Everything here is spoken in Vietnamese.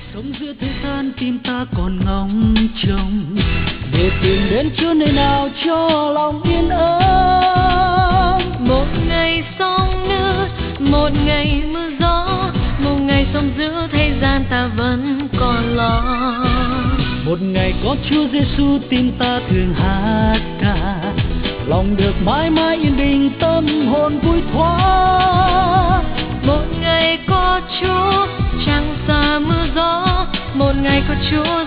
sống giữa thế gian tim ta còn ngóng trông để tìm đến Chúa nơi nào cho lòng yên ấm. Một ngày sông nước, một ngày mưa gió, một ngày sống giữa thế gian ta vẫn còn lo. Một ngày có Chúa Giêsu tim ta thường hát ca, lòng được mãi mãi yên bình tâm hồn vui thoáng. Một ngày có Chúa chẳng xa mưa gió, một ngày có Chúa